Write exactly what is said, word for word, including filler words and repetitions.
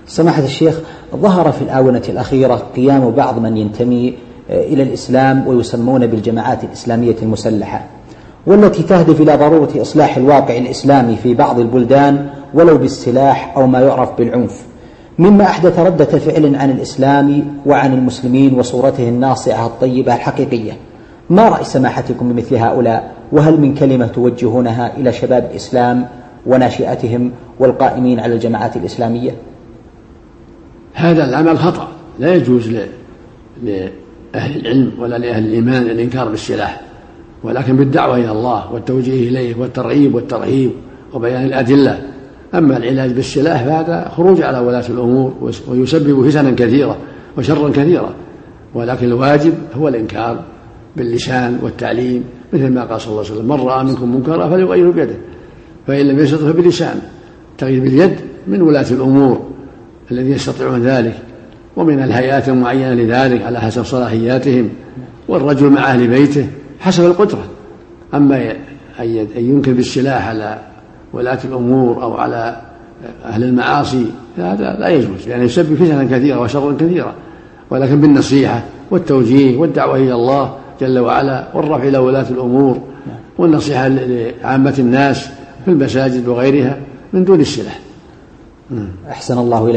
سماحة الشيخ، ظهر في الآونة الأخيرة قيام بعض من ينتمي إلى الإسلام ويسمون بالجماعات الإسلامية المسلحة، والتي تهدف إلى ضرورة إصلاح الواقع الإسلامي في بعض البلدان ولو بالسلاح أو ما يعرف بالعنف، مما أحدث ردة فعل عن الإسلام وعن المسلمين وصورته الناصعة الطيبة الحقيقية. ما رأي سماحتكم بمثل هؤلاء؟ وهل من كلمة توجهونها إلى شباب الإسلام وناشئتهم والقائمين على الجماعات الإسلامية؟ هذا العمل خطأ، لا يجوز لأهل العلم ولا لأهل الإيمان الإنكار بالسلاح، ولكن بالدعوة إلى الله والتوجيه إليه والترغيب والترهيب وبيان الأدلة. أما العلاج بالسلاح فهذا خروج على ولاة الأمور ويسبب فتنا كثيرة وشرا كثيرا، ولكن الواجب هو الإنكار باللسان والتعليم، مثل ما قال صلى الله عليه وسلم: من رأى منكم منكرا فليغيره بيده، فإن لم يستطع فبلسانه. التغيير باليد من ولاة الأمور الذين يستطيعون ذلك، ومن الهيئات المعينة لذلك على حسب صلاحياتهم، والرجل مع أهل بيته حسب القدرة. أما أن ينكر بالسلاح على ولاة الأمور أو على أهل المعاصي هذا لا يجوز، لأنه يسبب فتنة كثيرة وشرا كثيرا، ولكن بالنصيحة والتوجيه والدعوة إلى الله جل وعلا والرفع إلى ولاة الأمور والنصيحة لعامة الناس في المساجد وغيرها من دون السلاح. أحسن الله إليك.